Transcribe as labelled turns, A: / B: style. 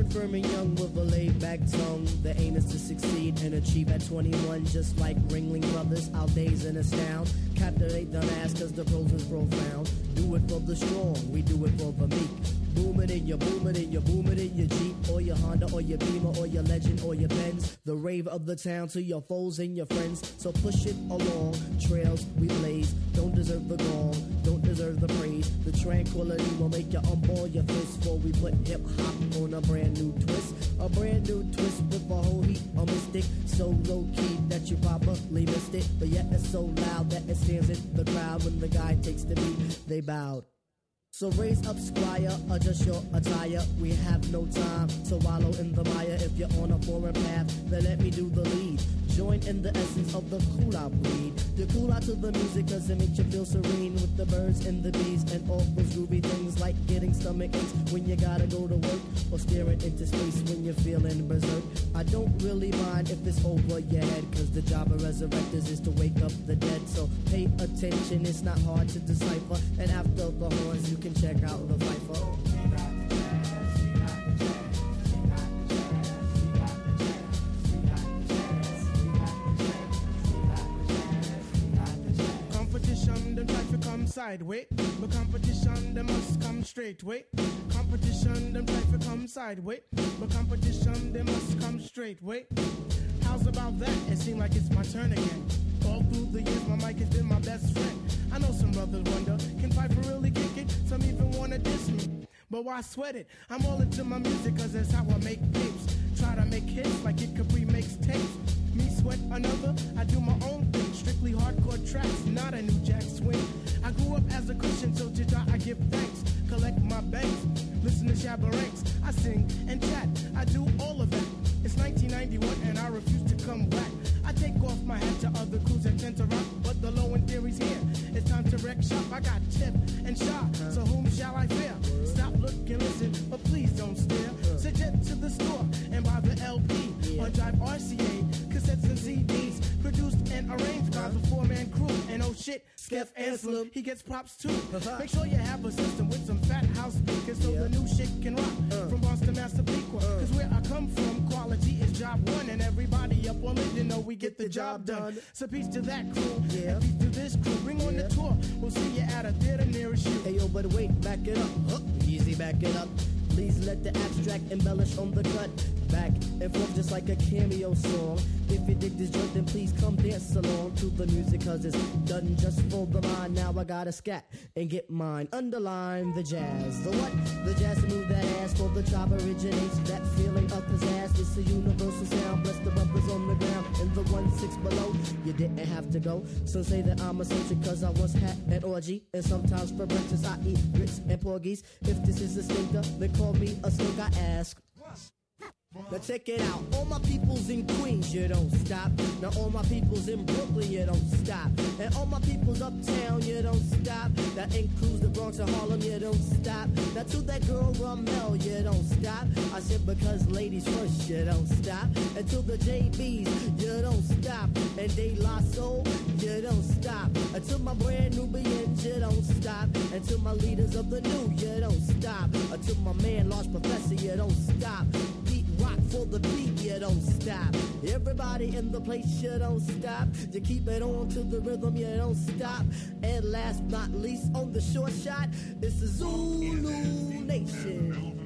A: Word firm and young with a laid-back tongue. The aim is to succeed and achieve at 21. Just like Ringling Brothers, our days and astound. Captivate the mass cause the prose is profound. Do it for the strong, we do it for the meek. Boom it in your, boom it in your, boom it in your Jeep, or your Honda, or your Beamer, or your Legend, or your Benz. The rave of the town to your foes and your friends. So push it along, trails we blaze. Don't deserve the gong, don't deserve the praise. The tranquility will make you unball your fist. For we put hip-hop on a brand new twist. A brand new twist with a whole heap of mystic. So low-key that you probably missed it. But yet it's so loud that it stands in the crowd. When the guy takes the beat, they bowed. So raise up, squire, adjust your attire. We have no time to wallow in the mire. If you're on a foreign path, then let me do the lead. Join in the essence of the cool-out breed. You cool out to the music cause it makes you feel serene. With the birds and the bees and all those groovy things. Like getting stomach aches when you gotta go to work. Or staring into space when you're feeling berserk. I don't really mind if it's over your head, cause the job of resurrectors is to wake up the dead. So pay attention, it's not hard to decipher. And after the horns you can check out the Viper.
B: Competition, them try to come sideways. But competition, them must come straight way. Competition, them try to come sideways. But competition, they must come straight way. How's about that? It seems like it's my turn again. All through the years, my mic has been my best friend. I know some brothers wonder, can Piper really kick it? Some even wanna diss me, but why sweat it? I'm all into my music cause that's how I make tapes. Try to make hits like Kid Capri makes tapes. Me sweat another, I do my own thing. Strictly hardcore tracks, not a new jack swing. I grew up as a Christian, so to God I give thanks. Collect my banks, listen to Shabba Ranks. I sing and chat, I do all of that. It's 1991 and I refuse to come back. I take off my hat to other crews that tend to rock, but the low end theory's here. It's time to wreck shop. I got Chip and Shot, so whom shall I fear? Stop, look, and listen, but please don't stare. Suggest to the store and buy the LP on Drive RCA, cassettes and CDs, produced and arranged by the four-man crew. And oh shit, Skeff Anselm, he gets props too. Make sure you have a system with some fat house speakers so the new shit can rock. From Boston, Massapequa, cause where I come from, quality is job one, and everybody up on it, you know we get the job done. So peace to that crew, and peace to this crew. Bring on the tour, we'll see you at a theater nearest you.
A: Hey yo, but wait, back it up, easy, back it up. Please let the abstract embellish on the cut. Back and forth just like a cameo song. If you dig this joint, then please come dance along to the music, cause it's done just for the mind. Now I gotta scat and get mine. Underline the jazz. The what? The jazz to move that ass for the tribe originates. That feeling of pizzazz. It's a universal sound. Bless the brothers on the ground and the 1-6 below. You didn't have to go. Some say that I'm eccentric cause I once had an orgy. And sometimes for breakfast I eat grits and porgies. If this is a stinker, then call me a stink, I ask. Now check it out, all my peoples in Queens, you don't stop. Now all my peoples in Brooklyn, you don't stop. And all my peoples uptown, you don't stop. That includes the Bronx and Harlem, you don't stop. Now to that girl Ramel, you don't stop. I said because ladies first, you don't stop. And to the JBs, you don't stop. And De La Soul, you don't stop. And to my brand Nubians, you don't stop. And to my leaders of the new, you don't stop. And to my man Large Professor, you don't stop. Rock for the beat, you don't stop. Everybody in the place, you don't stop. You keep it on to the rhythm, you don't stop. And last but not least, on the short shot, it's the Zulu Nation.